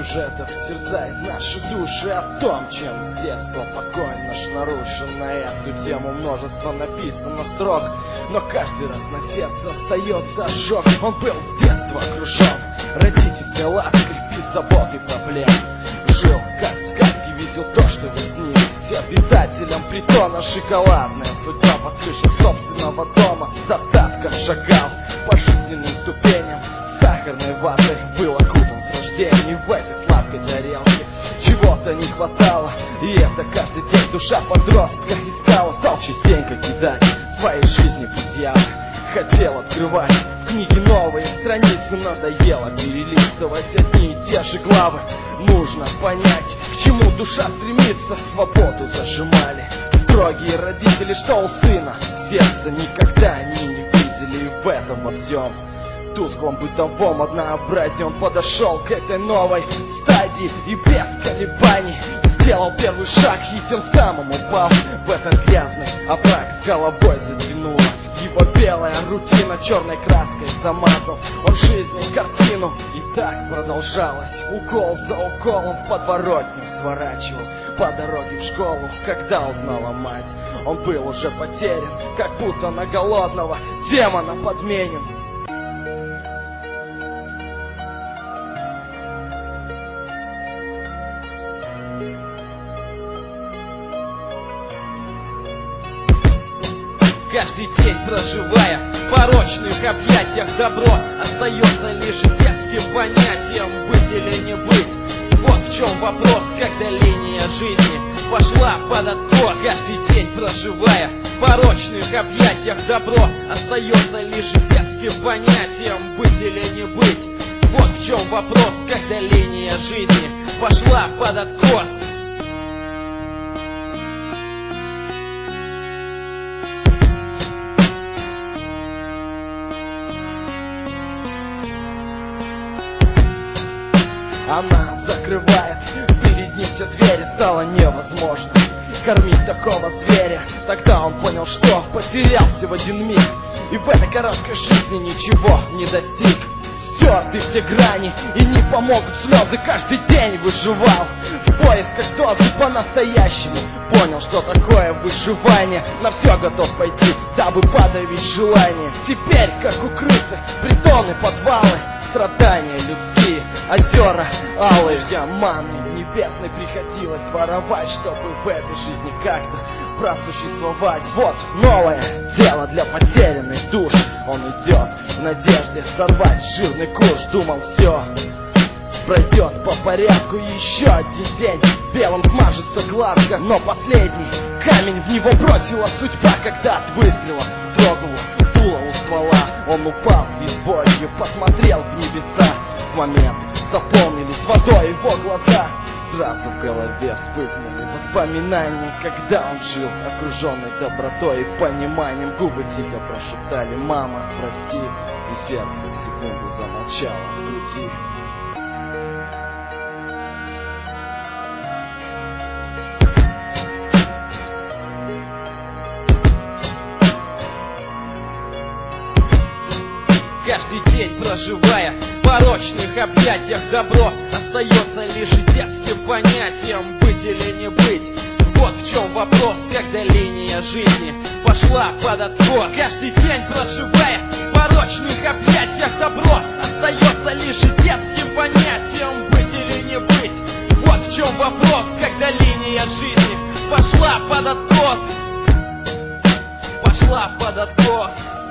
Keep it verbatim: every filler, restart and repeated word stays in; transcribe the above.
сюжетов терзает наши души, о том, чем с детства покой наш нарушен. На эту тему множество написано строк, но каждый раз на сердце остается ожог. Он был с детства окружен родительской лаской и заботой проблем. Жил, как в сказке, видел то, что не снилось. Обитателям притона шоколадная судьба под крышей собственного дома достатком шагал по жизненным ступеням. Сахарной ватой был окутан с рождения. В этой сладкой тарелке чего-то не хватало, и это каждый день душа подростка искала. Стал частенько кидать в своей жизни в идеалы, хотел открывать в книге новые страницы. Надоело перелистывать одни и те же главы. Нужно понять, к чему душа стремится. Свободу зажимали строгие родители, что у сына сердца никогда они не видели. И в этом во всем тусклом бытовом однообразии он подошел к этой новой стадии и без колебаний сделал первый шаг, и тем самым упал в этот грязный овраг. С головой задвинула его белая рутина, черной краской замазал он жизнь картину. И так продолжалось, укол за уколом. В подворотню сворачивал по дороге в школу. Когда узнала мать, он был уже потерян, как будто на голодного демона подменен. Каждый день проживая в порочных объятиях, добро остается лишь детским понятием. Быть или не быть, вот в чем вопрос, когда линия жизни пошла под откос. Каждый день проживая в порочных объятиях, добро остается лишь детским понятием. Быть или не быть, вот в чем вопрос, когда линия жизни пошла под откос. Она закрывает перед ним все двери. Стало невозможно кормить такого зверя. Тогда он понял, что потерялся в один миг, и в этой короткой жизни ничего не достиг. Стерты все грани, и не помогут слезы. Каждый день выживал в поисках дозы по-настоящему. Понял, что такое выживание. На все готов пойти, дабы подавить желание. Теперь, как укрыты притоны, подвалы, страдания людские, озера алые, яманы небесной приходилось воровать, чтобы в этой жизни как-то просуществовать. Вот новое дело для потерянных душ. Он идет в надежде сорвать жирный куш. Думал, все пройдет по порядку, еще один день белым смажется гладко. Но последний камень в него бросила судьба, когда от выстрела вздрогнула дуло у ствола. Он упал и с болью посмотрел в небеса. В момент заполнились водой его глаза. Сразу в голове вспыхнули воспоминания, когда он жил, окруженный добротой и пониманием. Губы тихо прошептали: «Мама, прости», и сердце в секунду замолчало в груди. Каждый день проживая в порочных объятиях, добро остается лишь детским понятием. Быть или не быть, вот в чем вопрос, когда линия жизни пошла под откос. Каждый день проживая в порочных объятиях, добро остается лишь детским понятием. Быть или не быть, вот в чем вопрос, когда линия жизни пошла под откос. Пошла под откос.